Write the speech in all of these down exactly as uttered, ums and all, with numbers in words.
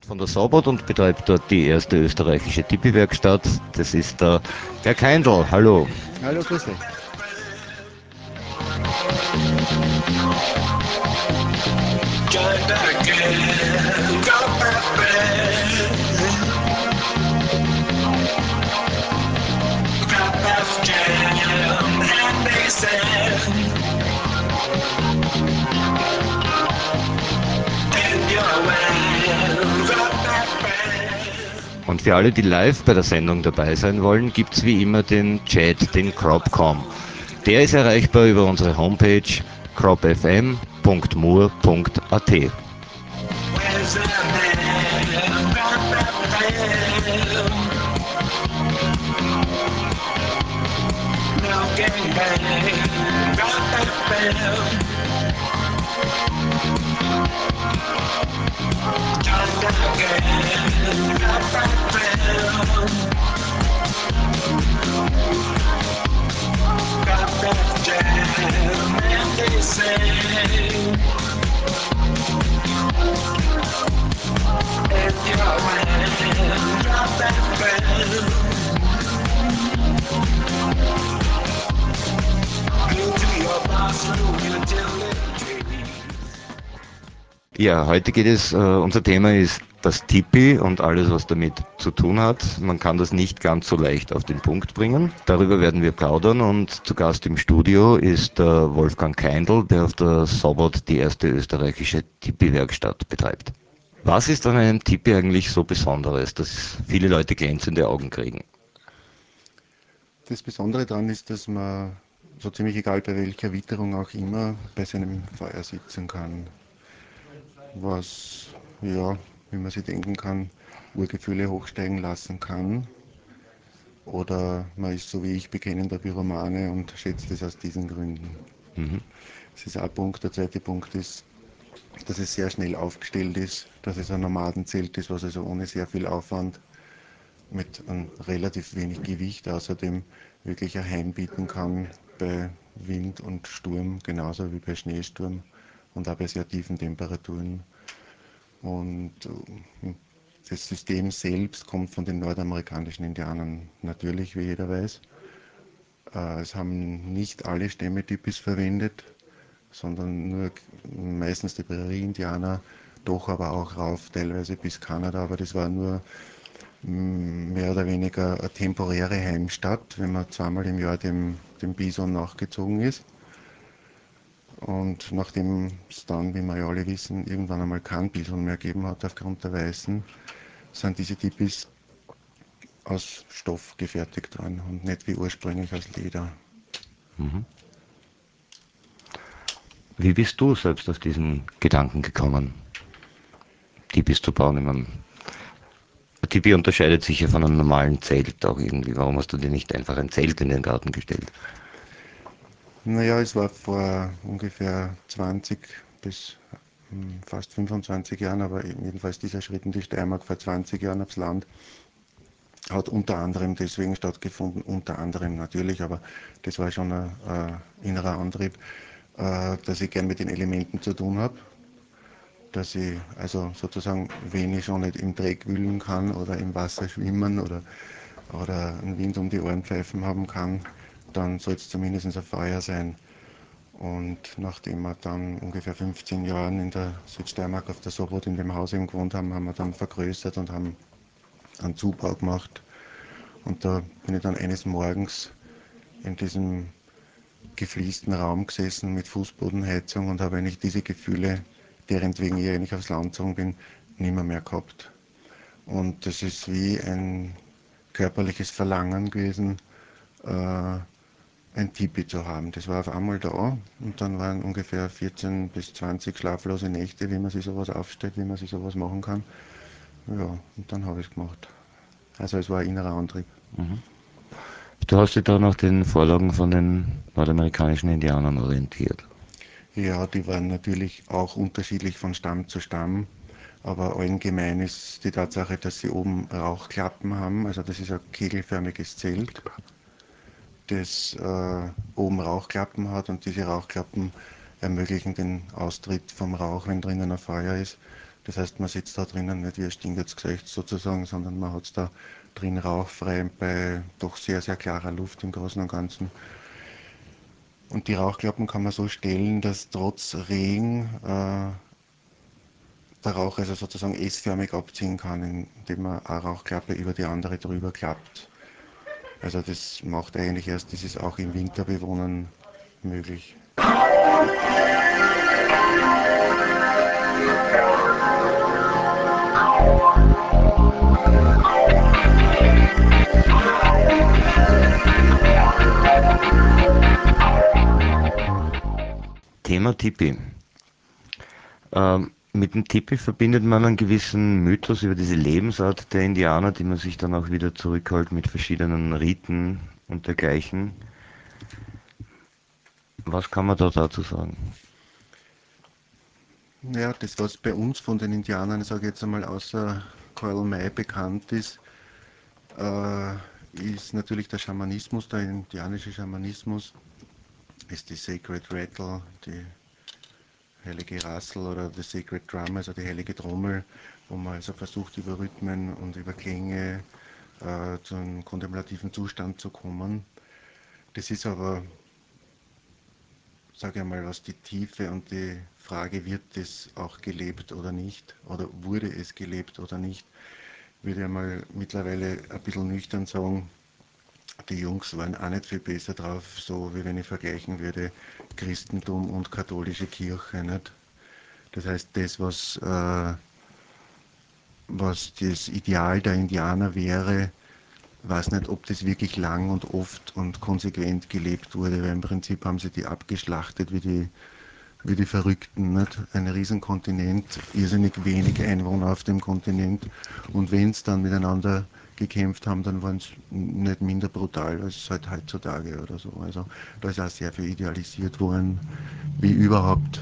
von der Sobot und betreibt dort die erste österreichische Tipi-Werkstatt. Das ist der, der Keindl. Hallo. Hallo, grüß dich. Und für alle, die live bei der Sendung dabei sein wollen, gibt es wie immer den Chat, den Cropcom. Der ist erreichbar über unsere Homepage cropfm punkt mur punkt at. Ja, heute geht es, äh, unser Thema ist das Tipi und alles, was damit zu tun hat. Man kann das nicht ganz so leicht auf den Punkt bringen. Darüber werden wir plaudern und zu Gast im Studio ist äh, Wolfgang Keindl, der auf der Sobot die erste österreichische Tipi-Werkstatt betreibt. Was ist an einem Tipi eigentlich so Besonderes, dass viele Leute glänzende Augen kriegen? Das Besondere daran ist, dass man so ziemlich egal bei welcher Witterung auch immer bei seinem Feuer sitzen kann. Was, ja, wie man sich denken kann, Urgefühle hochsteigen lassen kann. Oder man ist so wie ich bekennender Pyromane und schätzt es aus diesen Gründen. Mhm. Das ist ein Punkt. Der zweite Punkt ist, dass es sehr schnell aufgestellt ist, dass es ein Nomadenzelt ist, was also ohne sehr viel Aufwand mit einem relativ wenig Gewicht außerdem wirklich ein Heim bieten kann bei Wind und Sturm, genauso wie bei Schneesturm und auch bei sehr tiefen Temperaturen. Und äh, das System selbst kommt von den nordamerikanischen Indianern natürlich, wie jeder weiß. Äh, es haben nicht alle Stämme Tipis verwendet, sondern nur meistens die Prärie-Indianer, doch aber auch rauf, teilweise bis Kanada, aber das war nur mehr oder weniger eine temporäre Heimstatt, wenn man zweimal im Jahr dem, dem Bison nachgezogen ist. Und nachdem es dann, wie wir ja alle wissen, irgendwann einmal kein Bison mehr gegeben hat aufgrund der Weißen, sind diese Tipis aus Stoff gefertigt worden und nicht wie ursprünglich aus Leder. Mhm. Wie bist du selbst auf diesen Gedanken gekommen, Tipis zu bauen? Ich meine, ein Tipi unterscheidet sich ja von einem normalen Zelt auch irgendwie. Warum hast du dir nicht einfach ein Zelt in den Garten gestellt? Naja, es war vor ungefähr zwanzig bis hm, fast fünfundzwanzig Jahren, aber jedenfalls dieser Schritt in die Steiermark vor zwanzig Jahren aufs Land hat unter anderem deswegen stattgefunden, unter anderem natürlich, aber das war schon ein äh, innerer Antrieb, äh, dass ich gern mit den Elementen zu tun habe, dass ich also sozusagen, wenn ich schon nicht im Dreck wühlen kann oder im Wasser schwimmen oder, oder einen Wind um die Ohren pfeifen haben kann, dann soll es zumindest ein Feuer sein. Und nachdem wir dann ungefähr fünfzehn Jahren in der Südsteiermark auf der Sobot in dem Haus eben gewohnt haben, haben wir dann vergrößert und haben einen Zubau gemacht. Und da bin ich dann eines Morgens in diesem gefliesten Raum gesessen mit Fußbodenheizung und habe eigentlich diese Gefühle, deren wegen ich eigentlich aufs Land gezogen bin, nimmer mehr gehabt. Und das ist wie ein körperliches Verlangen gewesen, äh, ein Tipi zu haben. Das war auf einmal da und dann waren ungefähr vierzehn bis zwanzig schlaflose Nächte, wie man sich sowas aufstellt, wie man sich sowas machen kann. Ja, und dann habe ich es gemacht. Also es war ein innerer Antrieb. Mhm. Du hast dich da nach den Vorlagen von den nordamerikanischen Indianern orientiert. Ja, die waren natürlich auch unterschiedlich von Stamm zu Stamm, aber allgemein ist die Tatsache, dass sie oben Rauchklappen haben. Also das ist ein kegelförmiges Zelt, das äh, oben Rauchklappen hat und diese Rauchklappen ermöglichen den Austritt vom Rauch, wenn drinnen ein Feuer ist. Das heißt, man sitzt da drinnen nicht wie ein stinkendes Gesicht sozusagen, sondern man hat da drin rauchfrei bei doch sehr, sehr klarer Luft im Großen und Ganzen. Und die Rauchklappen kann man so stellen, dass trotz Regen äh, der Rauch also sozusagen S-förmig abziehen kann, indem man eine Rauchklappe über die andere drüber klappt. Also das macht eigentlich erst dieses auch im Winter bewohnen möglich. Thema Tipi. Ähm, mit dem Tipi verbindet man einen gewissen Mythos über diese Lebensart der Indianer, die man sich dann auch wieder zurückholt mit verschiedenen Riten und dergleichen. Was kann man da dazu sagen? Ja, das, was bei uns von den Indianern, sage ich jetzt einmal, außer Karl May bekannt ist, äh, ist natürlich der Schamanismus, der indianische Schamanismus, ist die Sacred Rattle, die heilige Rassel oder The Sacred Drum, also die heilige Trommel, wo man also versucht, über Rhythmen und über Klänge äh, zu einem kontemplativen Zustand zu kommen. Das ist aber, sage ich mal, was die Tiefe und die Frage, wird es auch gelebt oder nicht, oder wurde es gelebt oder nicht, würde ich mal mittlerweile ein bisschen nüchtern sagen, die Jungs waren auch nicht viel besser drauf, so wie wenn ich vergleichen würde Christentum und katholische Kirche. Nicht? Das heißt, das, was, äh, was das Ideal der Indianer wäre, weiß nicht, ob das wirklich lang und oft und konsequent gelebt wurde, weil im Prinzip haben sie die abgeschlachtet wie die, wie die Verrückten. Nicht? Ein Riesenkontinent, irrsinnig wenig Einwohner auf dem Kontinent und wenn es dann miteinander gekämpft haben, dann waren es nicht minder brutal als halt heutzutage oder so. Also da ist auch sehr viel idealisiert worden, wie überhaupt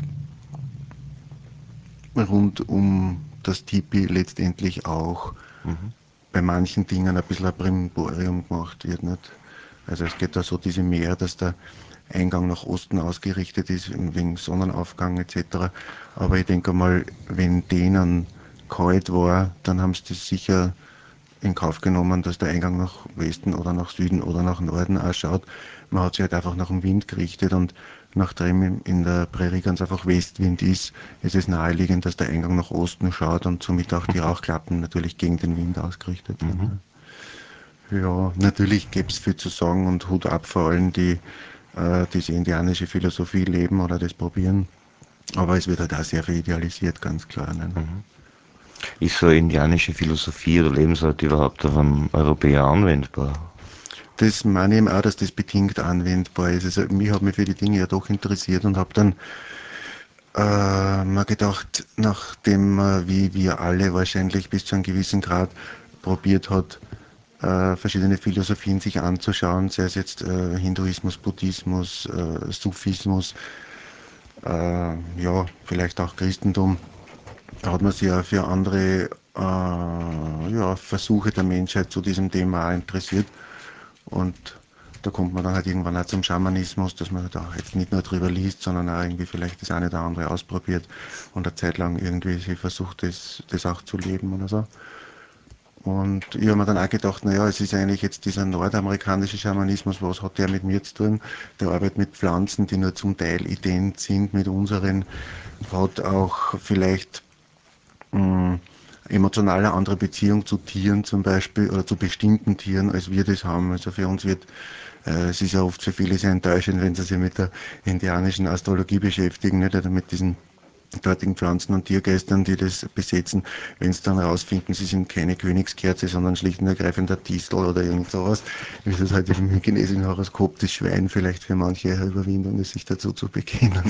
rund um das Tipi letztendlich auch Mhm. bei manchen Dingen ein bisschen ein Brimborium gemacht wird. Nicht? Also es geht da so diese mehr, dass der Eingang nach Osten ausgerichtet ist, wegen Sonnenaufgang et cetera. Aber ich denke mal, wenn denen kalt war, dann haben sie das sicher in Kauf genommen, dass der Eingang nach Westen oder nach Süden oder nach Norden ausschaut. Man hat sich halt einfach nach dem Wind gerichtet und nachdem in der Prärie ganz einfach Westwind ist, ist es naheliegend, dass der Eingang nach Osten schaut und somit auch die Rauchklappen natürlich gegen den Wind ausgerichtet sind. Mhm. Ja, natürlich gäbe es viel zu sagen und Hut ab vor allen, die äh, diese indianische Philosophie leben oder das probieren. Aber es wird halt auch sehr viel idealisiert, ganz klar. Ne? Mhm. Ist so indianische Philosophie oder Lebensart überhaupt auf einen Europäer anwendbar? Das meine ich eben auch, dass das bedingt anwendbar ist. Also mich hat mich für die Dinge ja doch interessiert und habe dann äh, mal gedacht, nachdem äh, wie wir alle wahrscheinlich bis zu einem gewissen Grad probiert hat, äh, verschiedene Philosophien sich anzuschauen, sei es jetzt äh, Hinduismus, Buddhismus, äh, Sufismus, äh, ja, vielleicht auch Christentum, da hat man sich ja für andere äh, ja, Versuche der Menschheit zu diesem Thema auch interessiert. Und da kommt man dann halt irgendwann auch zum Schamanismus, dass man da jetzt nicht nur drüber liest, sondern auch irgendwie vielleicht das eine oder andere ausprobiert und eine Zeit lang irgendwie versucht, das, das auch zu leben oder so. Und ich habe mir dann auch gedacht, naja, es ist eigentlich jetzt dieser nordamerikanische Schamanismus, was hat der mit mir zu tun? Der arbeitet mit Pflanzen, die nur zum Teil ident sind mit unseren, hat auch vielleicht mh, emotional eine andere Beziehung zu Tieren zum Beispiel oder zu bestimmten Tieren, als wir das haben. Also für uns wird, äh, es ist ja oft für viele sehr enttäuschend, wenn sie sich mit der indianischen Astrologie beschäftigen, nicht? Oder mit diesen dortigen Pflanzen- und Tiergeistern, die das besetzen, wenn sie dann rausfinden, sie sind keine Königskerze, sondern schlicht und ergreifend der Distel oder irgend sowas, ist es halt im chinesischen Horoskop das Schwein vielleicht für manche eine Überwindung, ist, sich dazu zu bekennen.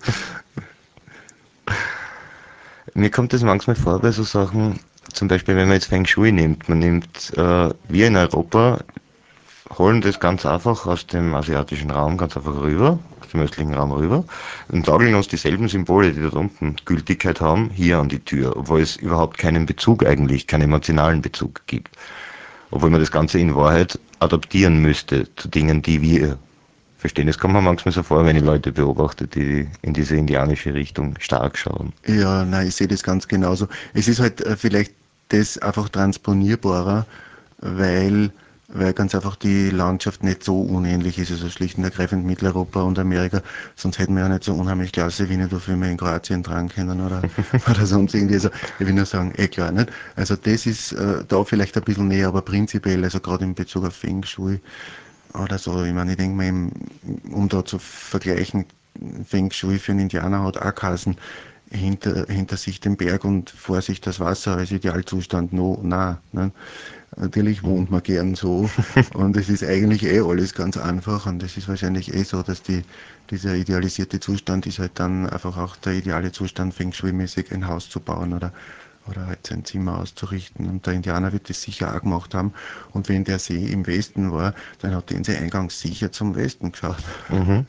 Mir kommt das manchmal vor bei so Sachen, zum Beispiel wenn man jetzt Feng Shui nimmt. Man nimmt, äh, wir in Europa holen das ganz einfach aus dem asiatischen Raum ganz einfach rüber, aus dem östlichen Raum rüber und nageln uns dieselben Symbole, die dort unten Gültigkeit haben, hier an die Tür, obwohl es überhaupt keinen Bezug eigentlich, keinen emotionalen Bezug gibt. Obwohl man das Ganze in Wahrheit adaptieren müsste zu Dingen, die wir verstehen. Es kommt mir manchmal so vor, wenn ich Leute beobachte, die in diese indianische Richtung stark schauen. Ja, nein, ich sehe das ganz genauso. Es ist halt äh, vielleicht das einfach transponierbarer, weil, weil ganz einfach die Landschaft nicht so unähnlich ist, also schlicht und ergreifend Mitteleuropa und Amerika, sonst hätten wir ja nicht so unheimlich klasse Winnetou-Filme in Kroatien tragen können oder, oder sonst irgendwie. Also ich will nur sagen, eh klar, nicht? Also das ist äh, da vielleicht ein bisschen näher, aber prinzipiell, also gerade in Bezug auf Feng Shui oder so, ich meine, ich denke mal, um da zu vergleichen, Feng Shui für einen Indianer hat auch geheißen, hinter, hinter sich den Berg und vor sich das Wasser als Idealzustand. No, na, ne? Natürlich wohnt man gern so und es ist eigentlich eh alles ganz einfach und es ist wahrscheinlich eh so, dass die, dieser idealisierte Zustand ist halt dann einfach auch der ideale Zustand, Feng Shui-mäßig ein Haus zu bauen oder, oder halt sein Zimmer auszurichten. Und der Indianer wird das sicher auch gemacht haben. Und wenn der See im Westen war, dann hat der Insel-Eingang sicher zum Westen geschaut. Mhm.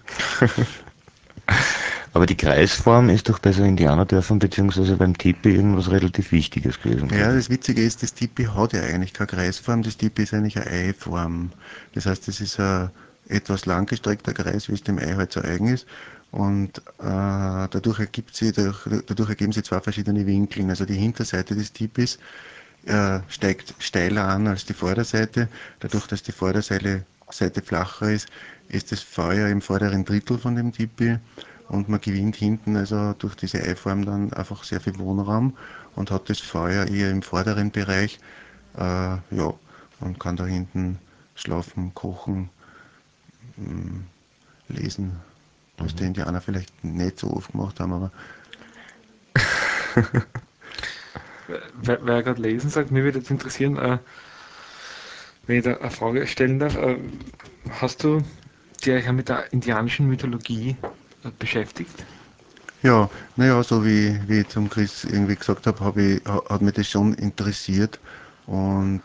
Aber die Kreisform ist doch bei so Indianerdörfern beziehungsweise beim Tipi irgendwas relativ Wichtiges gewesen, Ja, glaube ich. das Witzige ist, das Tipi hat ja eigentlich keine Kreisform, das Tipi ist eigentlich eine Eiform. Das heißt, es ist ein etwas langgestreckter Kreis, wie es dem Ei halt so eigen ist. Und äh, dadurch, ergibt sie, dadurch, dadurch ergeben sich zwei verschiedene Winkel. Also die Hinterseite des Tipis äh, steigt steiler an als die Vorderseite. Dadurch, dass die Vorderseite Seite flacher ist, ist das Feuer im vorderen Drittel von dem Tipi und man gewinnt hinten also durch diese Eiform dann einfach sehr viel Wohnraum und hat das Feuer eher im vorderen Bereich. Äh, ja, und kann da hinten schlafen, kochen, lesen, was die Indianer vielleicht nicht so oft gemacht haben, aber Wer, wer gerade lesen sagt, mir würde jetzt interessieren, äh, wenn ich da eine Frage stellen darf, äh, hast du dich ja mit der indianischen Mythologie äh, beschäftigt? ja, naja, so wie, wie ich zum Chris irgendwie gesagt habe, hab ich, hat mich das schon interessiert und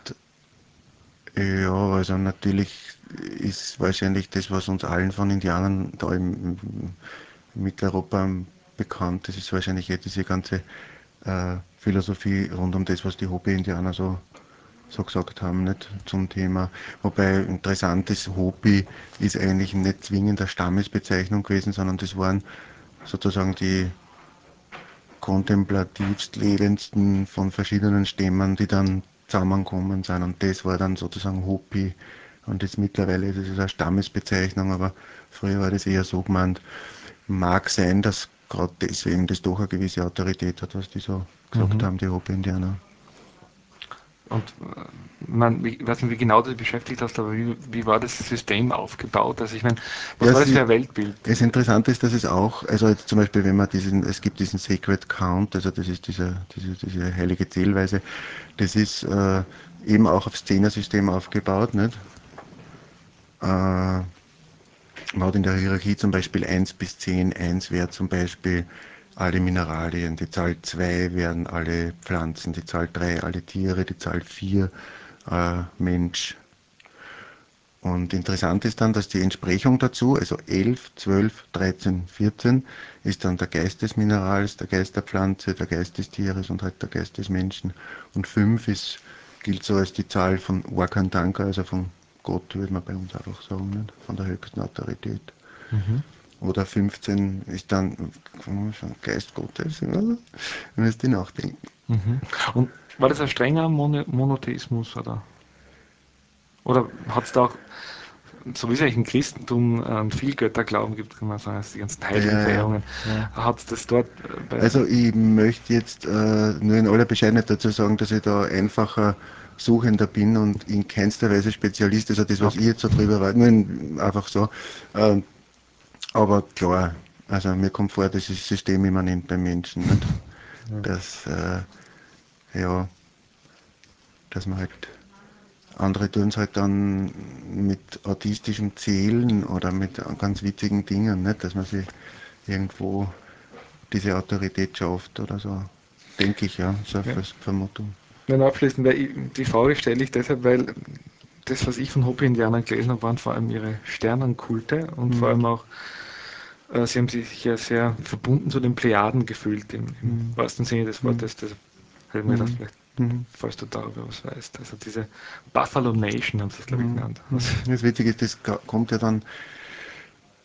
ja, also natürlich ist wahrscheinlich das, was uns allen von Indianern da im, im Mitteleuropa bekannt ist, ist wahrscheinlich eh diese ganze äh, Philosophie rund um das, was die Hopi-Indianer so, so gesagt haben, nicht zum Thema. Wobei interessant ist, Hopi ist eigentlich nicht zwingend eine Stammesbezeichnung gewesen, sondern das waren sozusagen die kontemplativst lebendsten von verschiedenen Stämmen, die dann zusammengekommen sind. Und das war dann sozusagen Hopi. Und jetzt mittlerweile ist es eine Stammesbezeichnung, aber früher war das eher so gemeint. Mag sein, dass gerade deswegen das doch eine gewisse Autorität hat, was die so gesagt Mhm. haben, die Hopi-Indianer. Und äh, man, ich weiß nicht, wie genau du dich beschäftigt hast, aber wie, wie war das System aufgebaut? Also ich meine, was Ja, war das für sie, ein Weltbild? das Interessante ist, dass es auch, also jetzt zum Beispiel, wenn man diesen, es gibt diesen Sacred Count, also das ist diese, diese, diese heilige Zählweise, das ist äh, eben auch auf Szenersystem aufgebaut, nicht? Äh, man hat in der Hierarchie zum Beispiel eins bis zehn. eins wäre zum Beispiel alle Mineralien, die Zahl zwei wären alle Pflanzen, die Zahl drei alle Tiere, die Zahl vier äh, Mensch. Und interessant ist dann, dass die Entsprechung dazu, also elf, zwölf, dreizehn, vierzehn, ist dann der Geist des Minerals, der Geist der Pflanze, der Geist des Tieres und halt der Geist des Menschen. Und fünf ist, gilt so als die Zahl von Wakantanka, also von Gott, würde man bei uns einfach sagen, nicht? Von der höchsten Autorität. Mhm. Oder fünfzehn ist dann schon Geist Gottes, ja? Müsst ihr nachdenken. Mhm. Und war das ein strenger Mono Monotheismus oder, oder hat es da auch, so wie es eigentlich im Christentum einen Vielgötterglauben gibt, kann man sagen, also die ganzen Ja, ja, Heiligenverehrungen, ja. hat es das dort äh, bei. Also ich möchte jetzt äh, nur in aller Bescheidenheit dazu sagen, dass ich da einfacher Suchender bin und in keinster Weise Spezialist. Also das, was ich Okay. jetzt so drüber weiß, nur in, einfach so. Ähm, aber klar, also mir kommt vor, das ist systemimmanent beim Menschen, nicht? Ja. Dass, äh, ja, dass man halt, andere tun es halt dann mit autistischem Zählen oder mit ganz witzigen Dingen, nicht? Dass man sich irgendwo diese Autorität schafft oder so. Denke ich, ja, so eine Ja. Vermutung. Nein, abschließend, weil ich, die Frage stelle ich deshalb, weil das, was ich von Hopi-Indianern gelesen habe, waren vor allem ihre Sternenkulte und vor Hm, allem auch, äh, sie haben sich ja sehr verbunden zu den Plejaden gefühlt, im, im hm, wahrsten Sinne des hm, Wortes. Das hätte ich mir gedacht, hm, vielleicht, hm, falls du darüber was weißt. Also diese Buffalo Nation haben sie es, glaube ich, hm, genannt. Also, hm. Das Witzige ist, das kommt ja dann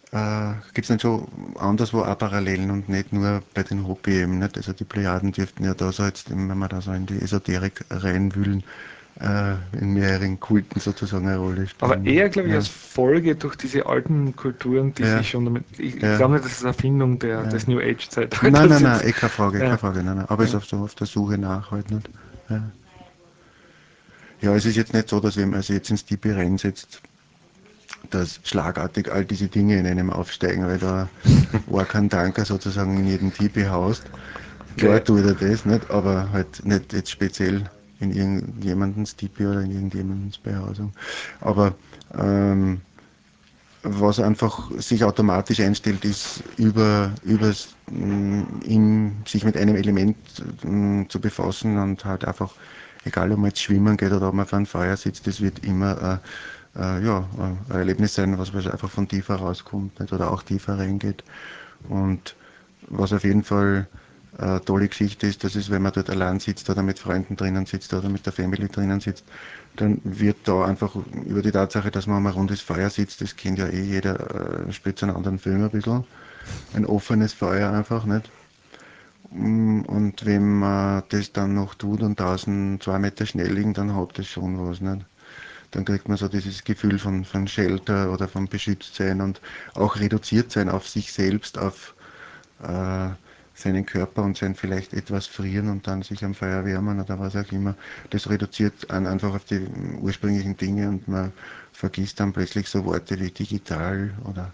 äh, gibt es nicht schon anderswo auch Parallelen und nicht nur bei den Hopi eben, nicht? Also die Plejaden dürften ja da so jetzt, wenn wir da so in die Esoterik reinwühlen, äh, in mehreren Kulten sozusagen eine Rolle Aber spielen. eher, glaube ich, Ja, als Folge durch diese alten Kulturen, die ja, sich schon damit. Ich, ich ja, glaube nicht, dass es Erfindung der, ja. des New Nein, Age-Zeitalters nein, nein, ist. eh keine Frage, keine Ja, Frage, nein, nein. Aber es ist ja. auf, so auf der Suche nach halt nicht. Ja. Ja, es ist jetzt nicht so, dass wenn man sich jetzt ins Tipi reinsetzt, dass schlagartig all diese Dinge in einem aufsteigen, weil da war kein Tanker sozusagen in jedem Tipi haust. Klar Nee. tut er das, nicht, aber halt nicht jetzt speziell in irgendjemandens Tipi oder in irgendjemandens Behausung. Aber ähm, was einfach sich automatisch einstellt, ist über übers, mh, in, sich mit einem Element mh, zu befassen und halt einfach, egal ob man jetzt schwimmen geht oder ob man vor einem Feuer sitzt, das wird immer äh, äh, ja, ein Erlebnis sein, was einfach von tiefer rauskommt, nicht? Oder auch tiefer reingeht. Und was auf jeden Fall eine tolle Geschichte ist, dass es, wenn man dort allein sitzt oder mit Freunden drinnen sitzt oder mit der Family drinnen sitzt, dann wird da einfach über die Tatsache, dass man um ein rundes Feuer sitzt, das kennt ja eh jeder, äh, spielt so einen anderen Film ein bisschen, ein offenes Feuer einfach, nicht? Mm, Und wenn man das dann noch tut und draußen zwei Meter Schnee liegen, dann hat das schon was, nicht? Dann kriegt man so dieses Gefühl von, von Shelter oder von Beschütztsein und auch reduziert sein auf sich selbst, auf äh, seinen Körper und sein vielleicht etwas frieren und dann sich am Feuer wärmen oder was auch immer. Das reduziert einen einfach auf die ursprünglichen Dinge und man vergisst dann plötzlich so Worte wie digital oder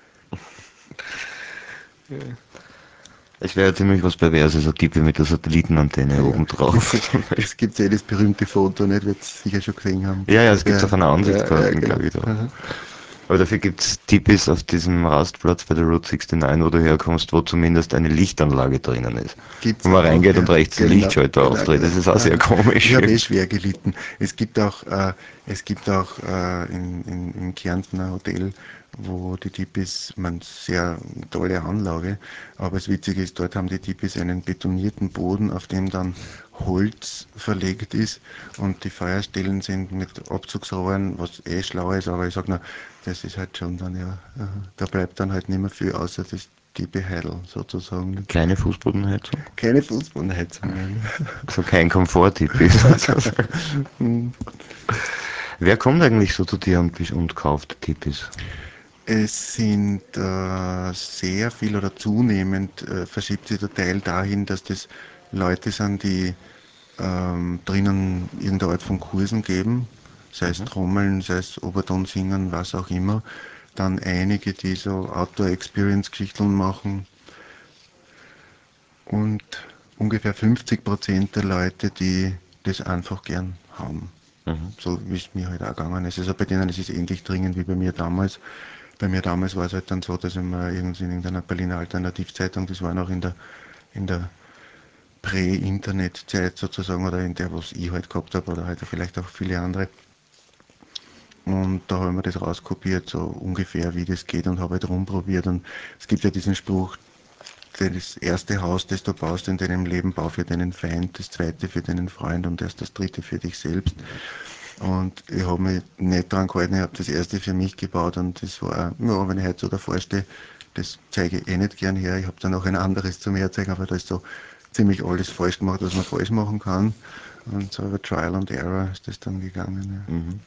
Ja. Es wäre ziemlich was Perverses, so Tippe mit der Satellitenantenne ja, oben gibt's, drauf. es gibt ja eh das berühmte Foto, nicht? Wird sicher schon gesehen haben. Ja, ja, Da, es gibt auf ja, einer ja, ja, Ansichtskarten, genau. glaube ich, da. Aha. Aber dafür gibt es Tippis auf diesem Rastplatz bei der Route neunundsechzig, wo du herkommst, wo zumindest eine Lichtanlage drinnen ist. Gibt's Wo man auch, reingeht und ja. rechts den Genau, Lichtschalter genau, aufdreht. genau. Das ist auch sehr Aha. Ich komisch. habe eh schwer gelitten. Es gibt auch, äh, es gibt auch äh, in, in, im Kärntner Hotel, wo die Tipis, man sehr tolle Anlage, aber das Witzige ist, dort haben die Tipis einen betonierten Boden, auf dem dann Holz verlegt ist und die Feuerstellen sind mit Abzugsrohren, was eh schlau ist, aber ich sag nur, das ist halt schon dann ja, aha. Da bleibt dann halt nicht mehr viel außer das Tipi-Heidel sozusagen. Keine Fußbodenheizung. Keine Fußbodenheizung, nein. Also kein Komfort-Tippis. Wer kommt eigentlich so zu dir und, und kauft Tippis? Es sind äh, sehr viel oder zunehmend äh, verschiebt sich der Teil dahin, dass das Leute sind, die ähm, drinnen irgendeine Art von Kursen geben, sei es Mhm. Trommeln, sei es Oberton singen, was auch immer. Dann einige, die so Outdoor-Experience-Geschichten machen und ungefähr fünfzig Prozent der Leute, die das einfach gern haben. Mhm. So wie es mir halt auch gegangen ist. Also bei denen ist es ähnlich dringend wie bei mir damals. Bei mir damals war es halt dann so, dass ich mal irgendwie in irgendeiner Berliner Alternativzeitung, das war noch in der, in der Prä-Internet-Zeit sozusagen, oder in der, was ich halt gehabt habe, oder halt vielleicht auch viele andere. Und da habe ich mir das rauskopiert, so ungefähr wie das geht und habe halt rumprobiert. Und es gibt ja diesen Spruch, das erste Haus, das du baust in deinem Leben, bau für deinen Feind, das zweite für deinen Freund und erst das dritte für dich selbst. Und ich habe mich nicht dran gehalten, ich habe das erste für mich gebaut und das war, ja, wenn ich heute so davor stehe, das zeige ich eh nicht gern her. Ich habe dann auch ein anderes zum Herzeigen, aber da ist so ziemlich alles falsch gemacht, was man falsch machen kann. Und so über Trial and Error ist das dann gegangen. Mhm.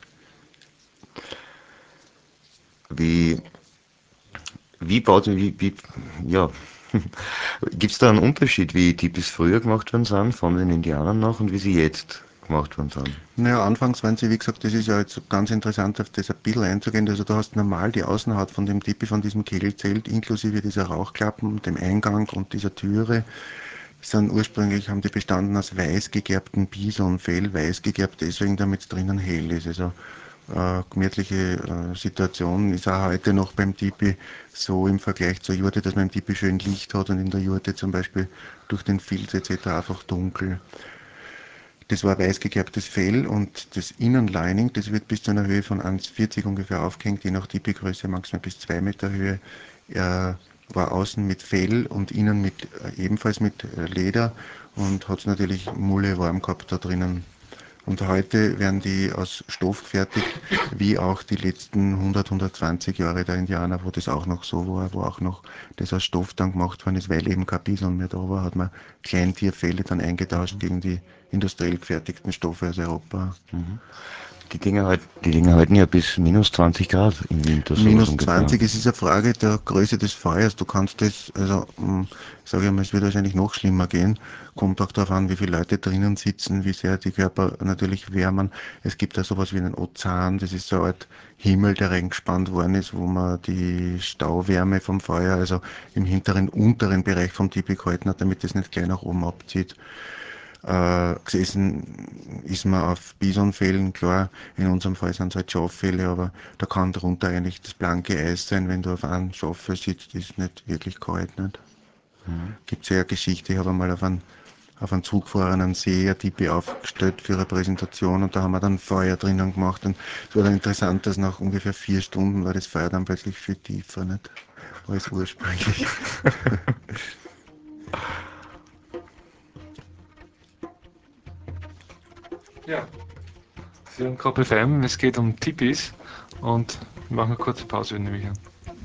Wie, wie baut, wie, wie, ja, gibt es da einen Unterschied, wie Tippis früher gemacht worden sind, von den Indianern noch und wie sie jetzt gemacht worden sind? Ja. Naja, anfangs waren sie, wie gesagt, das ist ja jetzt ganz interessant, auf das ein bisschen einzugehen. Also du hast normal die Außenhaut von dem Tipi, von diesem Kegelzelt, inklusive dieser Rauchklappen, dem Eingang und dieser Türe, sind ursprünglich, haben die bestanden aus weiß gegerbtem Bisonfell, weiß gegerbt deswegen, damit es drinnen hell ist. Also äh, gemütliche äh, Situation ist auch heute noch beim Tipi so im Vergleich zur Jurte, dass man im Tipi schön Licht hat und in der Jurte zum Beispiel durch den Filz et cetera einfach dunkel. Das war weiß gekerbtes Fell und das Innenlining, das wird bis zu einer Höhe von eins Komma vierzig ungefähr aufgehängt, je nach Tipi-Größe maximal bis zwei Meter Höhe. Er war außen mit Fell und innen mit, äh, ebenfalls mit äh, Leder und hat natürlich Mulle warm gehabt da drinnen. Und heute werden die aus Stoff gefertigt, wie auch die letzten hundert, hundertzwanzig Jahre der Indianer, wo das auch noch so war, wo auch noch das aus Stoff dann gemacht worden ist, weil eben kein Bison mehr da war, hat man Kleintierfelle dann eingetauscht gegen die industriell gefertigten Stoffe aus Europa. Mhm. Die Dinge, halt, die Dinge halten ja bis minus zwanzig Grad im Winter, sowas Minus ungefähr. zwanzig, es ist eine Frage der Größe des Feuers. Du kannst das, also mh, ich sage mal, es wird wahrscheinlich noch schlimmer gehen. Kommt auch darauf an, wie viele Leute drinnen sitzen, wie sehr die Körper natürlich wärmen. Es gibt da sowas wie einen Ozan, das ist so eine Art Himmel, der reingespannt worden ist, wo man die Stauwärme vom Feuer, also im hinteren, unteren Bereich vom Tipi gehalten hat, damit das nicht gleich nach oben abzieht. Äh, gesessen ist man auf Bisonfällen, klar, in unserem Fall sind es halt Schaffelle, aber da kann drunter eigentlich das blanke Eis sein, wenn du auf einem Schaffel sitzt, ist nicht wirklich kalt. Nicht? Mhm. Gibt es ja eine Geschichte, ich habe einmal auf einen, auf einen zugfahrenen See eine Tipi aufgestellt für eine Präsentation und da haben wir dann Feuer drinnen gemacht und es war dann interessant, dass nach ungefähr vier Stunden war das Feuer dann plötzlich viel tiefer, nicht? Als ursprünglich. Ja, Sie hören Koppel F M, es geht um Tipis und wir machen eine kurze Pause, nehme ich an.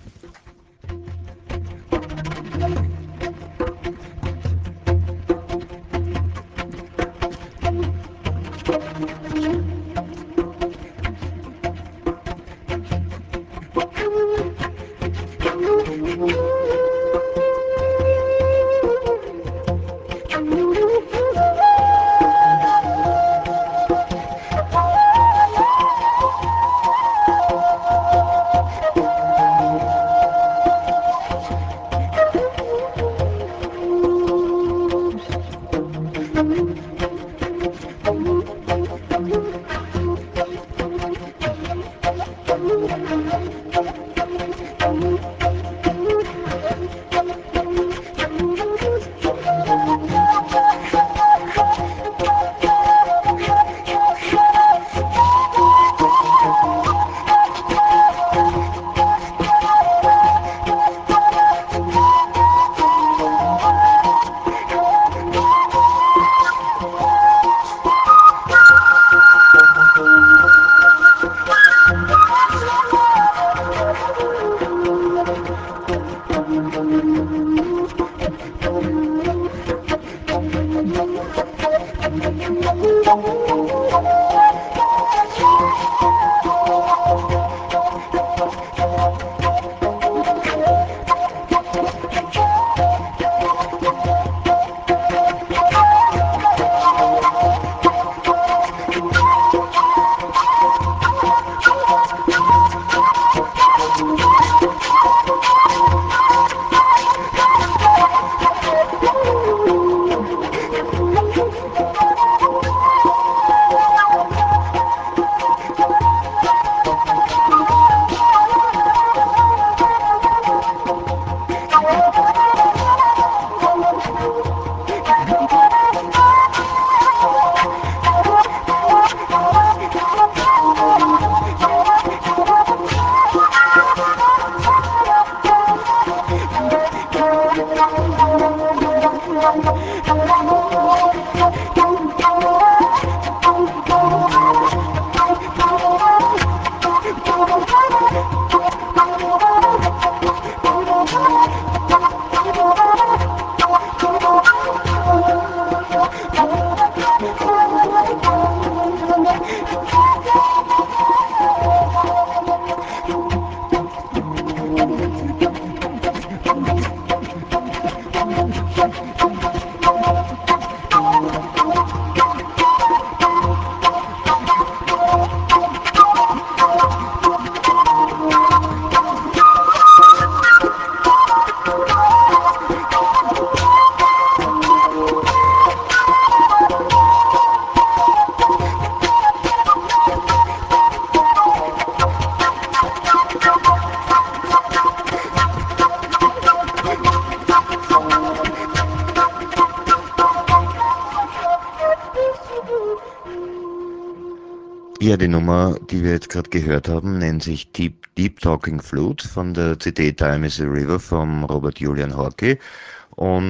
Ja, die Nummer, die wir jetzt gerade gehört haben, nennt sich Deep, Deep Talking Flute von der C D Time is a River von Robert Julian Horky. Und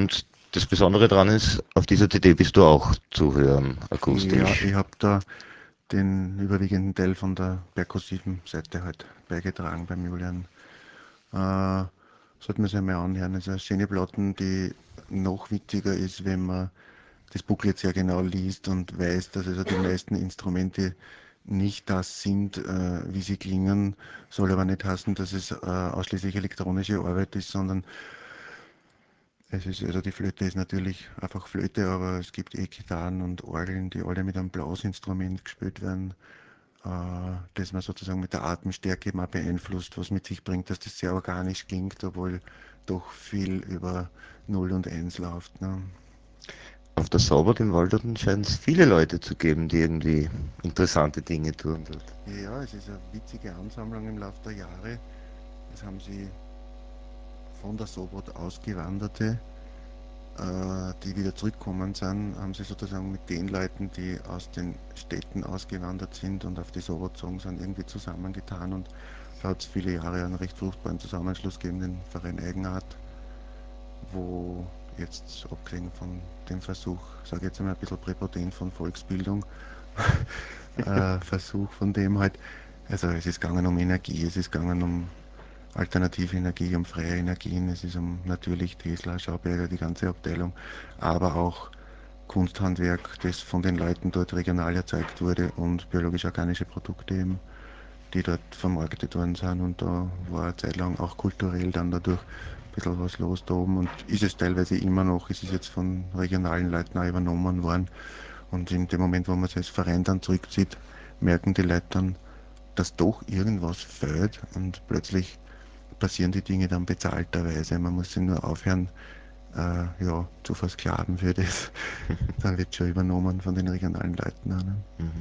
Das Besondere daran ist, auf dieser C D bist du auch zu hören, Ja, akustisch. ich habe da den überwiegenden Teil von der perkussiven Seite halt beigetragen beim Julian. Äh, Sollte man sich einmal anhören. Es ist eine schöne Platten, die noch witziger ist, wenn man das Booklet sehr genau liest und weiß, dass also die meisten Instrumente nicht das sind, äh, wie sie klingen. Soll aber nicht heißen, dass es äh, ausschließlich elektronische Arbeit ist, sondern es ist, also die Flöte ist natürlich einfach Flöte, aber es gibt E-Gitarren und Orgeln, die alle mit einem Blasinstrument gespielt werden, äh, das man sozusagen mit der Atemstärke mal beeinflusst, was mit sich bringt, dass das sehr organisch klingt, obwohl doch viel über Null und Eins läuft. Ne? Auf der Sauber im Waldorf scheint es viele Leute zu geben, die irgendwie interessante Dinge tun dort. Ja, es ist eine witzige Ansammlung im Laufe der Jahre. Es haben sie von der Sobot ausgewanderte, äh, die wieder zurückgekommen sind, haben sie sozusagen mit den Leuten, die aus den Städten ausgewandert sind und auf die Sobot gezogen sind, irgendwie zusammengetan. Und da hat es viele Jahre einen recht fruchtbaren Zusammenschluss gegeben, den Verein Eigenart, wo jetzt, abgesehen von dem Versuch, sage ich jetzt einmal ein bisschen präpotent von Volksbildung, äh, Versuch von dem halt, also es ist gegangen um Energie, es ist gegangen um alternative Energie, um freie Energien, es ist um natürlich Tesla, Schauberger, die ganze Abteilung, aber auch Kunsthandwerk, das von den Leuten dort regional erzeugt wurde und biologisch-organische Produkte eben, die dort vermarktet worden sind und da war eine Zeit lang auch kulturell dann dadurch ein bisschen was los da oben und ist es teilweise immer noch, ist es jetzt von regionalen Leuten auch übernommen worden und in dem Moment, wo man sich als Verein dann zurückzieht, merken die Leute dann, dass doch irgendwas fehlt und plötzlich passieren die Dinge dann bezahlterweise. Man muss sich nur aufhören, äh, ja, zu versklaven für das. Dann wird schon übernommen von den regionalen Leuten. Ne? Mhm.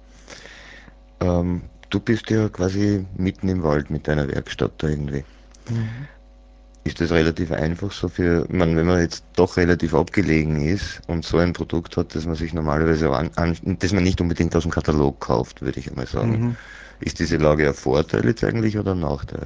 Ähm, du bist ja quasi mitten im Wald mit deiner Werkstatt da irgendwie. Mhm. Ist das relativ einfach so für, man, wenn man jetzt doch relativ abgelegen ist und so ein Produkt hat, das man sich normalerweise auch an, an, das man nicht unbedingt aus dem Katalog kauft, würde ich einmal sagen. Mhm. Ist diese Lage ein Vorteil jetzt eigentlich oder ein Nachteil?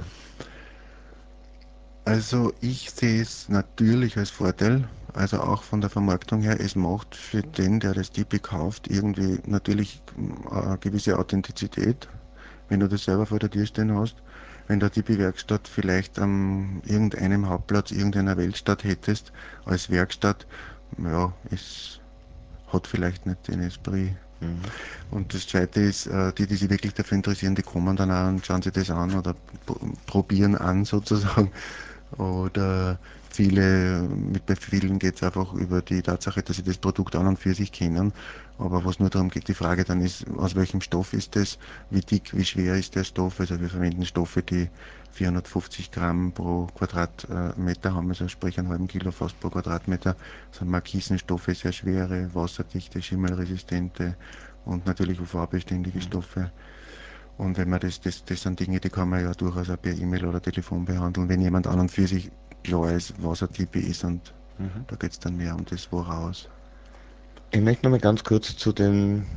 Also ich sehe es natürlich als Vorteil, also auch von der Vermarktung her, es macht für den, der das Tipi kauft, irgendwie natürlich äh, eine gewisse Authentizität, wenn du das selber vor der Tür stehen hast. Wenn du eine Tipi-Werkstatt vielleicht an irgendeinem Hauptplatz irgendeiner Weltstadt hättest, als Werkstatt, ja, es hat vielleicht nicht den Esprit. Mhm. Und das Zweite ist, äh, die, die sich wirklich dafür interessieren, die kommen dann auch und schauen sich das an oder probieren an sozusagen. Oder viele, mit bei vielen geht es einfach über die Tatsache, dass sie das Produkt an und für sich kennen. Aber was nur darum geht, die Frage dann ist, aus welchem Stoff ist das, wie dick, wie schwer ist der Stoff. Also wir verwenden Stoffe, die vierhundertfünfzig Gramm pro Quadratmeter haben, also sprich einen halben Kilo fast pro Quadratmeter. Das sind Markisenstoffe, sehr schwere, wasserdichte, schimmelresistente und natürlich U V-beständige Mhm. Stoffe. Und wenn man das, das, das sind Dinge, die kann man ja durchaus auch per E-Mail oder Telefon behandeln, wenn jemand an und für sich klar ist, was ein Tipi ist. Und Mhm. da geht es dann mehr um das Woraus. Ich möchte noch mal ganz kurz zu den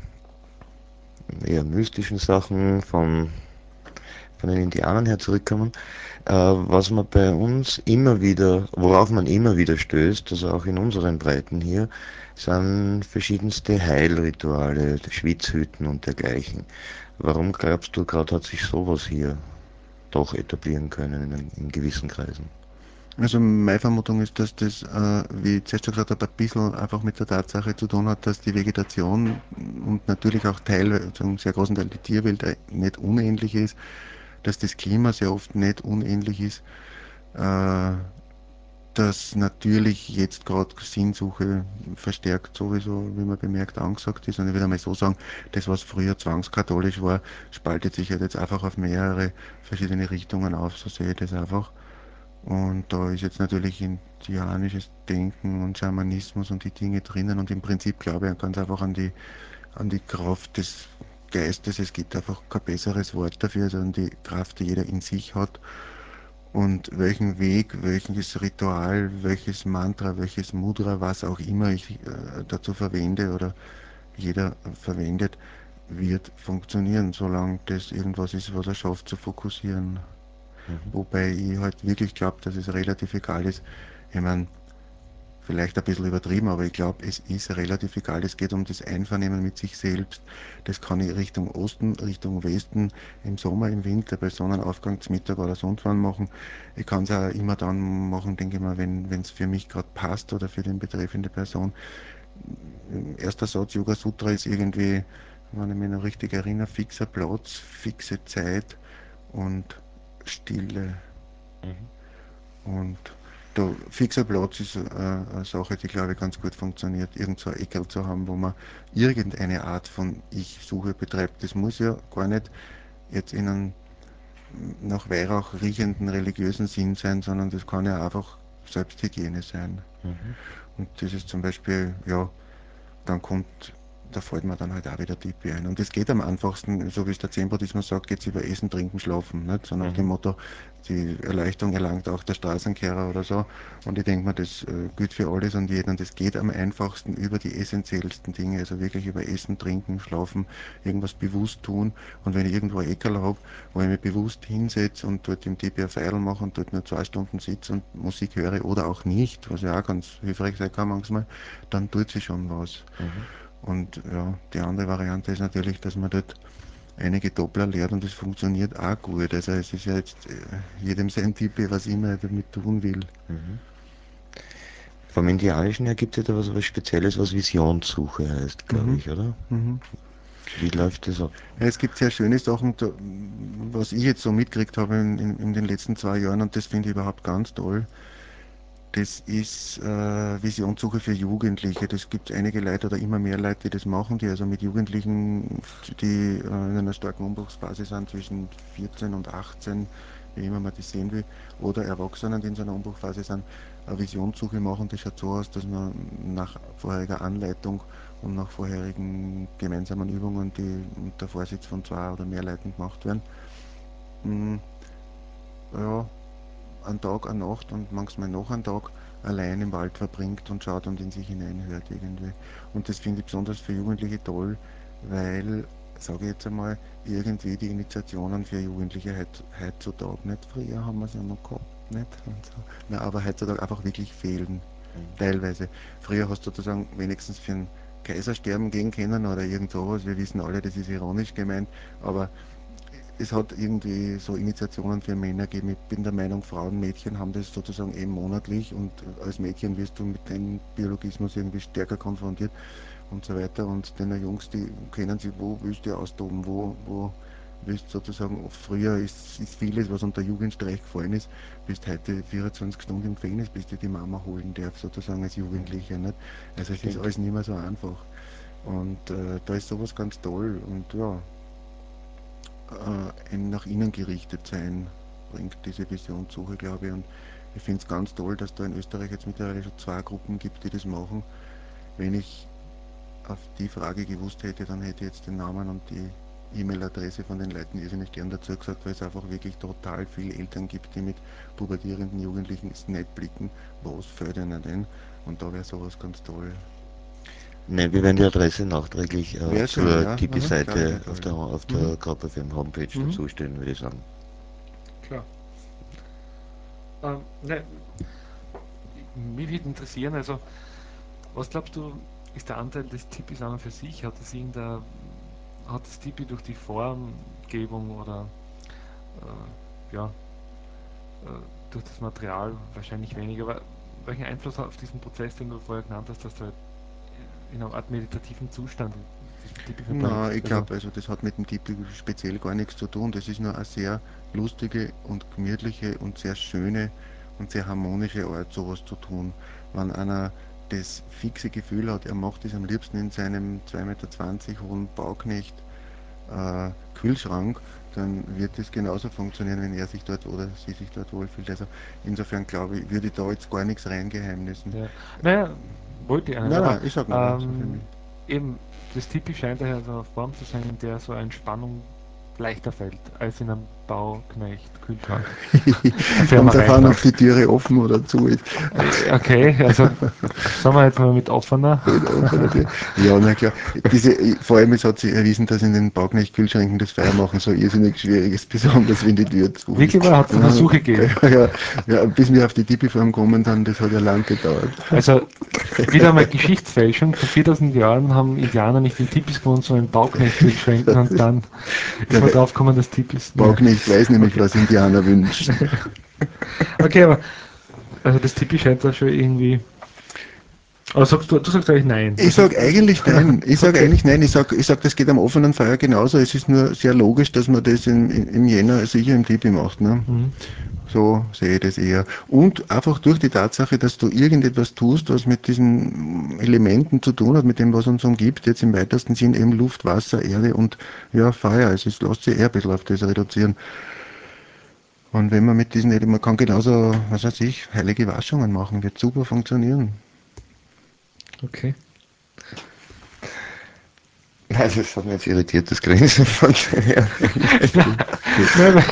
eher mystischen Sachen von, von den Indianern her zurückkommen. Äh, was man bei uns immer wieder, worauf man immer wieder stößt, also auch in unseren Breiten hier, sind verschiedenste Heilrituale, Schwitzhütten und dergleichen. Warum glaubst du, gerade hat sich sowas hier doch etablieren können in, in gewissen Kreisen? Also meine Vermutung ist, dass das, äh, wie ich zuerst schon gesagt habe, ein bisschen einfach mit der Tatsache zu tun hat, dass die Vegetation und natürlich auch teilweise, zum sehr großen Teil die Tierwelt äh, nicht unähnlich ist, dass das Klima sehr oft nicht unähnlich ist, äh, dass natürlich jetzt gerade Sinnsuche verstärkt sowieso, wie man bemerkt, angesagt ist. Und ich würde mal so sagen, das, was früher zwangskatholisch war, spaltet sich halt jetzt einfach auf mehrere verschiedene Richtungen auf, so sehe ich das einfach. Und da ist jetzt natürlich indianisches Denken und Schamanismus und die Dinge drinnen. Und im Prinzip glaube ich ganz einfach an die, an die Kraft des Geistes. Es gibt einfach kein besseres Wort dafür, also an die Kraft, die jeder in sich hat. Und welchen Weg, welches Ritual, welches Mantra, welches Mudra, was auch immer ich äh, dazu verwende oder jeder verwendet, wird funktionieren, solange das irgendwas ist, was er schafft zu fokussieren. Mhm. Wobei ich halt wirklich glaube, dass es relativ egal ist. Ich meine, vielleicht ein bisschen übertrieben, aber ich glaube, es ist relativ egal. Es geht um das Einvernehmen mit sich selbst. Das kann ich Richtung Osten, Richtung Westen, im Sommer, im Winter, bei Sonnenaufgang, zum Mittag oder sonst wann machen. Ich kann es auch immer dann machen, denke ich mal, wenn es für mich gerade passt oder für die betreffende Person. Erster Satz Yoga Sutra ist irgendwie, wenn ich mich noch richtig erinnere, fixer Platz, fixe Zeit und Stille. Mhm. Und der fixer Platz ist äh, eine Sache, die, glaube ich, ganz gut funktioniert. Irgend so ein Eckel zu haben, wo man irgendeine Art von Ich-Suche betreibt. Das muss ja gar nicht jetzt in einem nach Weihrauch riechenden religiösen Sinn sein, sondern das kann ja einfach Selbsthygiene sein. Mhm. Und das ist zum Beispiel, ja, dann kommt, da fällt mir dann halt auch wieder Tipi ein. Und es geht am einfachsten, so wie es der Zen-Buddhismus sagt, geht es über Essen, Trinken, Schlafen. Nicht? So nach dem Mhm. Motto, die Erleuchtung erlangt auch der Straßenkehrer oder so. Und ich denke mir, das äh, gilt für alles und jeden. Und es geht am einfachsten über die essentiellsten Dinge, also wirklich über Essen, Trinken, Schlafen, irgendwas bewusst tun. Und wenn ich irgendwo ein Eckerl habe, wo ich mich bewusst hinsetze und dort im Tipi ein Feierl mache und dort nur zwei Stunden sitze und Musik höre oder auch nicht, was ja auch ganz hilfreich sein kann manchmal, dann tut sie schon was. Mhm. Und ja, die andere Variante ist natürlich, dass man dort einige Doppler lehrt und das funktioniert auch gut. Also es ist ja jetzt äh, jedem sein Tipp, was immer er damit tun will. Mhm. Vom Indianischen her gibt es ja da was, was Spezielles, was Visionssuche heißt, glaube Mhm. ich, oder? Mhm. Wie läuft das ab? Ja, es gibt sehr schöne Sachen, da, was ich jetzt so mitgekriegt habe in, in, in den letzten zwei Jahren und das finde ich überhaupt ganz toll. Das ist äh, Visionssuche für Jugendliche. Das gibt es einige Leute oder immer mehr Leute, die das machen, die also mit Jugendlichen, die äh, in einer starken Umbruchsphase sind, zwischen vierzehn und achtzehn, wie immer man das sehen will, oder Erwachsenen, die in so einer Umbruchphase sind, eine Visionssuche machen. Das schaut so aus, dass man nach vorheriger Anleitung und nach vorherigen gemeinsamen Übungen, die unter Vorsitz von zwei oder mehr Leuten gemacht werden, mh, ja, einen Tag, eine Nacht und manchmal noch einen Tag allein im Wald verbringt und schaut und in sich hineinhört irgendwie. Und das finde ich besonders für Jugendliche toll, weil, sage ich jetzt einmal, irgendwie die Initiationen für Jugendliche heut, heutzutage nicht, früher haben wir es ja noch gehabt, nicht? Und so. Na, aber heutzutage einfach wirklich fehlen, Mhm. teilweise. Früher hast du sozusagen wenigstens für ein Kaisersterben gehen können oder irgend sowas. Wir wissen alle, das ist ironisch gemeint, aber es hat irgendwie so Initiationen für Männer gegeben. Ich bin der Meinung, Frauen, Mädchen haben das sozusagen eben monatlich und als Mädchen wirst du mit dem Biologismus irgendwie stärker konfrontiert und so weiter. Und den Jungs, die kennen sich, wo willst du austoben, wo, wo willst du sozusagen, früher ist, ist vieles, was unter Jugendstreich gefallen ist, bist heute vierundzwanzig Stunden im Gefängnis, bis du die Mama holen darf, sozusagen als Mhm. Jugendlicher. Nicht? Also es ist Stimmt. alles nicht mehr so einfach. Und äh, da ist sowas ganz toll und ja, äh, ein nach innen gerichtet sein bringt diese Visionssuche, glaube ich. Und ich finde es ganz toll, dass da in Österreich jetzt mittlerweile schon zwei Gruppen gibt, die das machen. Wenn ich auf die Frage gewusst hätte, dann hätte ich jetzt den Namen und die E-Mail-Adresse von den Leuten irrsinnig gern dazu gesagt, weil es einfach wirklich total viele Eltern gibt, die mit pubertierenden Jugendlichen nicht blicken, was fällt ihnen denn? Und da wäre sowas ganz toll. Ne, wir werden die Adresse nachträglich äh, Wäre schön, zur ja? Aha, glaube ich, Tipi-Seite wäre auf toll. der, auf Mhm. der KPFM Homepage Mhm. dazustellen, würde ich sagen. Klar. Ähm, ne, mich würde interessieren, also was glaubst du, ist der Anteil des Tipis an und für sich? Hat es in der, hat das Tipi durch die Formgebung oder äh, ja, äh, durch das Material wahrscheinlich weniger, aber welchen Einfluss hat auf diesen Prozess, den du vorher genannt hast, dass du halt in einer Art meditativen Zustand diesen Tipi Na, ich verbringst? Also, glaube, also das hat mit dem Titel speziell gar nichts zu tun. Das ist nur eine sehr lustige und gemütliche und sehr schöne und sehr harmonische Art, sowas zu tun. Wenn einer das fixe Gefühl hat, er macht es am liebsten in seinem zwei Meter zwanzig hohen Bauknecht äh, Kühlschrank, dann wird es genauso funktionieren, wenn er sich dort oder sie sich dort wohlfühlt. Also insofern glaube ich, würde ich da jetzt gar nichts reingeheimnissen. ja. Naja, wollte ich auch nicht, Nein, aber nein, ich sag nur, so für ähm, mich. eben, das Tipi scheint daher so eine Form zu sein, in der so eine Entspannung leichter fällt, als in einem Bauknecht Kühlschrank. Kommt Firma darauf an, Reiter. ob die Türe offen oder zu ist. Äh, Okay, also sagen wir jetzt mal mit offener. Mit offener Tür. Ja, na klar. Diese, vor allem, es hat sich erwiesen, dass in den Bauknecht-Kühlschränken das Feiermachen so irrsinnig schwierig ist, besonders wenn die Tür zu ist. Wirklich mal, hat es Versuche gegeben. Ja, ja, ja, bis wir auf die Tipi-Form kommen, dann, das hat ja lang gedauert. Also wieder mal Geschichtsfälschung. Vor viertausend Jahren haben Indianer nicht in Tipis gewohnt, sondern in Bauknecht-Kühlschränken und dann ist Der man drauf gekommen, dass Tipis. Naja. Bauknecht weiß nämlich, Okay. was Indianer wünschen. Okay, aber also das Tipi scheint da schon irgendwie. Aber sagst du, du sagst eigentlich nein. Ich Also, sage eigentlich nein. Ich sage okay. eigentlich nein. Ich sage, ich sag, das geht am offenen Feuer genauso. Es ist nur sehr logisch, dass man das in, in, im Jänner sicher im Tipi macht. Ne? Mhm. So sehe ich das eher. Und einfach durch die Tatsache, dass du irgendetwas tust, was mit diesen Elementen zu tun hat, mit dem, was uns umgibt, jetzt im weitesten Sinn eben Luft, Wasser, Erde und ja, Feuer. Also es lässt sich eher ein bisschen auf das reduzieren. Und wenn man mit diesen, man kann genauso, was weiß ich, heilige Waschungen machen, wird super funktionieren. Okay. Also das hat mich jetzt irritiert, das Grinsen von ja. Nein, weil-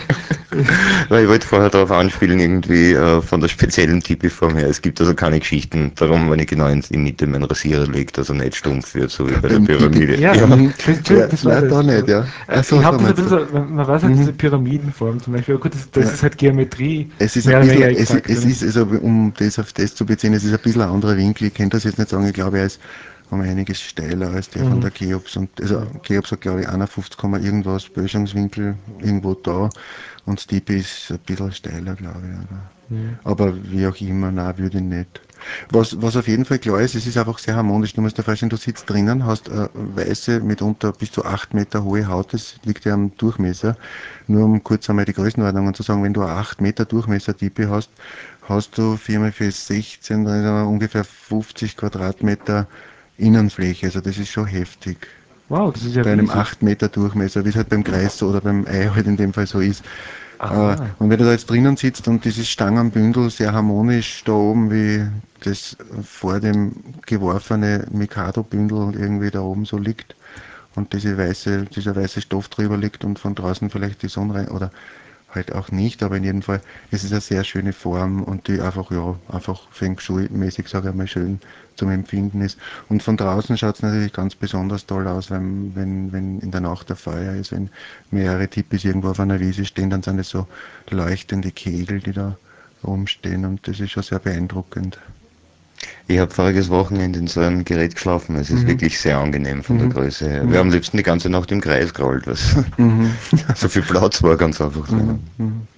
Weil ich wollte vorher darauf anspielen, irgendwie äh, von der speziellen Tipi-Form her. Es gibt also keine Geschichten darum, wenn ich genau in die Mitte meinen Rasierer lege, dass er nicht stumpf wird, so wie bei der Beim Tipi. Pyramide. ja, Ja. Mhm. das, Ja, Entschuldigung, das war nein, da das. nicht, ja. Äh, Ach so, Ich habe so das ein meinst du. bisschen so, man man weiß halt Mhm. diese Pyramidenform zum Beispiel, aber gut, das, das Ja. ist halt Geometrie, Es ist ein mehr oder bisschen, weniger es ist, exakt, es oder? ist also, um das auf das zu beziehen, es ist ein bisschen ein anderer Winkel. Ich kann das jetzt nicht sagen, ich glaube, er ist um einiges steiler als der von Mhm. der Cheops. Und also Ja. Cheops hat, glaube ich, einundfünfzig, irgendwas Böschungswinkel irgendwo da. Und Stipe ist ein bisschen steiler, glaube ich. Mhm. Aber wie auch immer, nein, würde ich nicht. Was, was auf jeden Fall klar ist, es ist einfach sehr harmonisch. Du musst dir vorstellen, du sitzt drinnen, hast eine weiße, mitunter bis zu acht Meter hohe Haut, das liegt ja am Durchmesser. Nur um kurz einmal die Größenordnungen zu sagen, wenn du eine acht Meter Durchmesser-Tippe hast, hast du vier mal für sechzehn, dann ist aber ungefähr fünfzig Quadratmeter Innenfläche. Also das ist schon heftig. Wow, das ist ja Bei einem riesig. acht Meter Durchmesser, wie es halt beim Kreis so oder beim Ei halt in dem Fall so ist. Äh, Aha. und wenn du da jetzt drinnen sitzt und dieses Stangenbündel sehr harmonisch da oben wie das vor dem geworfene Mikado-Bündel irgendwie da oben so liegt und diese weiße, dieser weiße Stoff drüber liegt und von draußen vielleicht die Sonne rein oder halt auch nicht, aber in jedem Fall es ist eine sehr schöne Form und die einfach, ja, einfach Feng Shui-mäßig, sage ich mal, schön zum Empfinden ist. Und von draußen schaut es natürlich ganz besonders toll aus, wenn, wenn, wenn in der Nacht der Feuer ist, wenn mehrere Tipis irgendwo auf einer Wiese stehen, dann sind es so leuchtende Kegel, die da rumstehen und das ist schon sehr beeindruckend. Ich habe voriges Wochenende in so einem Gerät geschlafen. Es ist Mhm. wirklich sehr angenehm von der Mhm. Größe her. Wir Mhm. haben am liebsten die ganze Nacht im Kreis gerollt, was Mhm. so viel Platz war ganz einfach Mhm. drinnen. Mhm.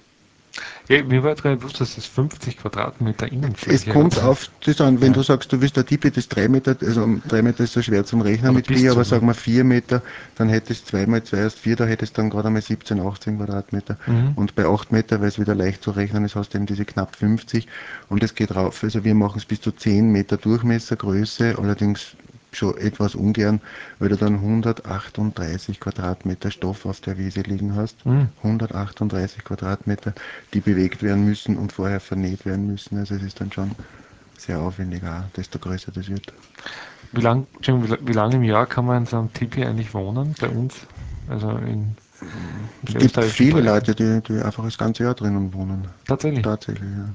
Ja, mir war jetzt gar nicht bewusst, dass das fünfzig Quadratmeter Es Innenfläche hat. kommt auf das an, wenn Ja. du sagst, du willst ein Tipi, das drei Meter, also drei Meter ist so schwer zum Rechnen Oder mit bis Pi, zu. aber sagen wir vier Meter, dann hättest du zwei mal zwei ist vier, da hättest du dann gerade einmal siebzehn, achtzehn Quadratmeter. Mhm. Und bei acht Meter, weil es wieder leicht zu rechnen ist, hast du eben diese knapp fünfzig und es geht rauf. Also wir machen es bis zu zehn Meter Durchmessergröße, allerdings schon etwas ungern, weil du dann hundertachtunddreißig Quadratmeter Stoff auf der Wiese liegen hast. Mhm. hundertachtunddreißig Quadratmeter, die bewegt werden müssen und vorher vernäht werden müssen. Also es ist dann schon sehr aufwendig, auch, desto größer das wird. Wie lang, Entschuldigung, wie, wie lange im Jahr kann man in so einem Tipi eigentlich wohnen bei uns? Also in, in Es den gibt österreichischen viele Breiten. Leute, die, die einfach das ganze Jahr drinnen wohnen. Tatsächlich. Tatsächlich, ja.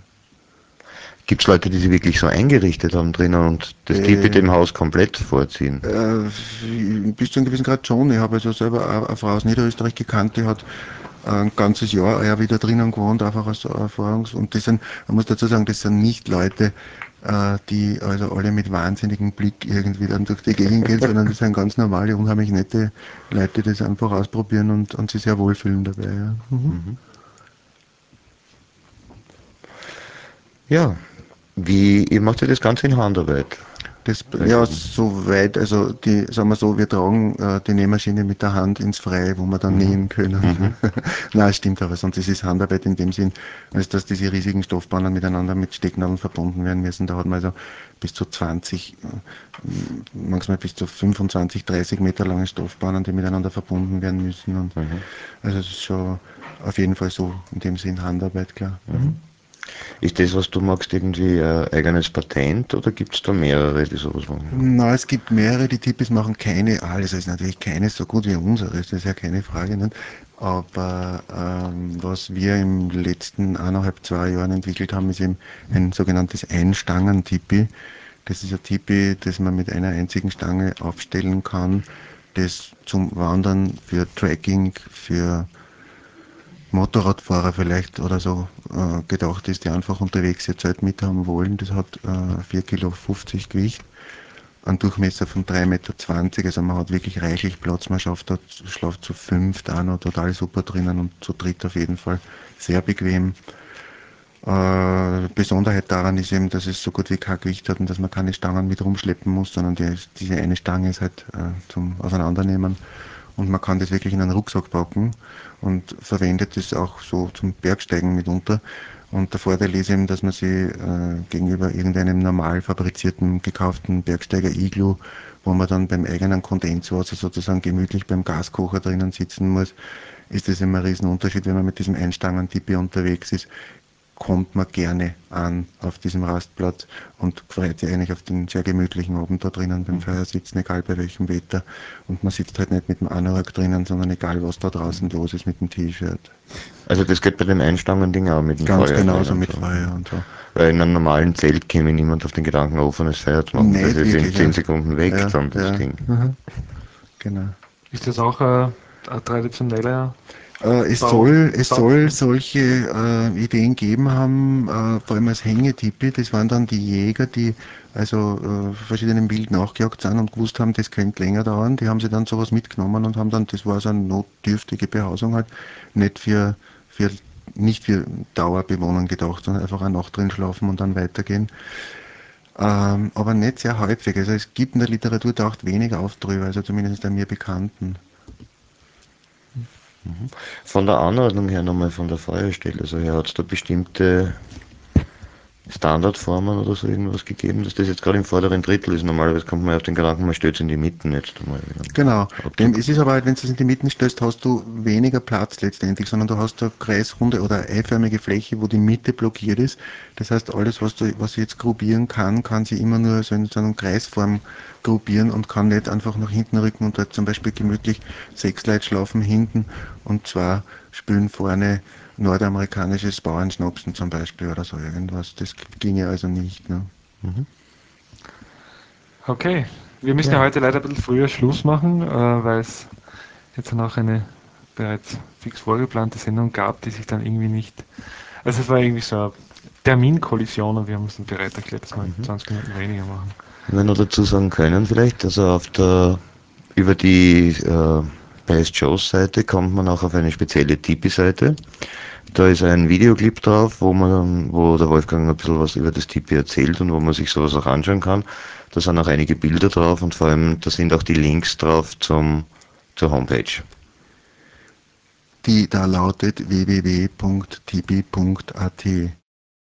Gibt es Leute, die sich wirklich so eingerichtet haben drinnen und das Tipi Äh, dem Haus komplett vorziehen? Äh, bis zu einem gewissen Grad schon. Ich habe also selber eine, eine Frau aus Niederösterreich gekannt, die hat ein ganzes Jahr eher wieder drinnen gewohnt, einfach als Erfahrungs-. Und das sind, man muss dazu sagen, das sind nicht Leute, äh, die also alle mit wahnsinnigem Blick irgendwie dann durch die Gegend gehen, sondern das sind ganz normale, unheimlich nette Leute, die das einfach ausprobieren und, und sich sehr wohlfühlen dabei. Ja. Mhm. Mhm. Ja, wie, ihr macht ja das Ganze in Handarbeit. Das, ja, Also, soweit, also die, sagen wir so, wir tragen äh, die Nähmaschine mit der Hand ins Freie, wo wir dann mhm. nähen können. Mhm. Nein, stimmt aber, sonst ist es Handarbeit in dem Sinn, als dass diese riesigen Stoffbahnen miteinander mit Stecknadeln verbunden werden müssen. Da hat man also bis zu zwanzig, äh, manchmal bis zu fünfundzwanzig, dreißig Meter lange Stoffbahnen, die miteinander verbunden werden müssen. Und Mhm. also es ist schon auf jeden Fall so in dem Sinn Handarbeit, klar. Mhm. Ist das, was du magst, irgendwie ein eigenes Patent oder gibt es da mehrere, die sowas machen? Na, es gibt mehrere, die Tipis machen keine alles, ist natürlich keine so gut wie unsere, das ist ja keine Frage, nicht? Aber ähm, was wir im letzten eineinhalb, zwei Jahren entwickelt haben, ist eben ein sogenanntes Einstangen-Tipi. Das ist ein Tipi, das man mit einer einzigen Stange aufstellen kann, das zum Wandern, für Trekking, für Motorradfahrer vielleicht oder so äh, gedacht ist, die einfach unterwegs ihr Zelt mit haben wollen. Das hat äh, vier Kilo fünfzig Gewicht, einen Durchmesser von drei Meter zwanzig, also man hat wirklich reichlich Platz, man schafft dort, schlaft zu fünft auch noch total super drinnen und zu dritt auf jeden Fall sehr bequem. Äh, Besonderheit daran ist eben, dass es so gut wie kein Gewicht hat und dass man keine Stangen mit rumschleppen muss, sondern die, diese eine Stange ist halt äh, zum Auseinandernehmen und man kann das wirklich in einen Rucksack packen und verwendet es auch so zum Bergsteigen mitunter. Und der Vorteil ist eben, dass man sie äh, gegenüber irgendeinem normal fabrizierten, gekauften Bergsteiger-Iglu, wo man dann beim eigenen Kondenswasser sozusagen gemütlich beim Gaskocher drinnen sitzen muss, ist das immer ein Riesenunterschied, wenn man mit diesem Einstangen-Tipi unterwegs ist, kommt man gerne an auf diesem Rastplatz und freut sich eigentlich auf den sehr gemütlichen Abend da drinnen beim Feuer sitzen, egal bei welchem Wetter. Und man sitzt halt nicht mit dem Anorak drinnen, sondern egal was da draußen los ist mit dem T-Shirt. Also das geht bei dem Einstangen-Ding auch mit dem Ganz Feuer genauso drinnen. mit So. Feuer und so. Weil in einem normalen Zelt käme niemand auf den Gedanken, ein offenes Feuer zu machen. Das Nicht ist in wirklich, zehn ja. Sekunden weg, Ja, dann das ja, Ding. Mhm. genau. Ist das auch äh, ein traditioneller Äh, es soll, es Bausatz? soll solche äh, Ideen geben haben, äh, vor allem als Hängetipi. Das waren dann die Jäger, die also äh, verschiedenen Wild nachgejagt sind und gewusst haben, das könnte länger dauern. Die haben sie dann sowas mitgenommen und haben dann, das war so eine notdürftige Behausung halt, nicht für, für nicht für Dauerbewohner gedacht, sondern einfach eine Nacht drin schlafen und dann weitergehen. Ähm, aber nicht sehr häufig. Also es gibt in der Literatur taucht weniger auf drüber, also zumindest bei mir Bekannten. Von der Anordnung her nochmal von der Feuerstelle, also her hat es da bestimmte Standardformen oder so irgendwas gegeben, dass das jetzt gerade im vorderen Drittel ist. Normalerweise kommt man auf den Gedanken, man stellt es in die Mitte jetzt einmal wie einen Genau. Dem Abzug. ist es aber halt, wenn du es in die Mitte stellst, hast du weniger Platz letztendlich, sondern du hast eine kreisrunde oder eiförmige Fläche, wo die Mitte blockiert ist. Das heißt, alles, was du, was ich jetzt gruppieren kann, kann sie immer nur so in so einer Kreisform gruppieren und kann nicht einfach nach hinten rücken und dort zum Beispiel gemütlich sechs Leute schlafen hinten und zwar spülen vorne nordamerikanisches Bauernschnapsen zum Beispiel oder so irgendwas. Das ginge also nicht. Ne? Mhm. Okay, wir müssen ja Ja. heute leider ein bisschen früher Schluss machen, äh, weil es jetzt noch eine bereits fix vorgeplante Sendung gab, die sich dann irgendwie nicht. Also es war irgendwie so eine Terminkollision und wir haben uns dann bereit erklärt, dass wir Mhm. zwanzig Minuten weniger machen. Wenn wir noch dazu sagen können vielleicht, also auf der über die äh, Best Shows Seite kommt man auch auf eine spezielle Tipi-Seite. Da ist ein Videoclip drauf, wo man, wo der Wolfgang ein bisschen was über das Tipi erzählt und wo man sich sowas auch anschauen kann. Da sind auch einige Bilder drauf und vor allem, da sind auch die Links drauf zum, zur Homepage. Die da lautet w w w punkt tipi punkt a t.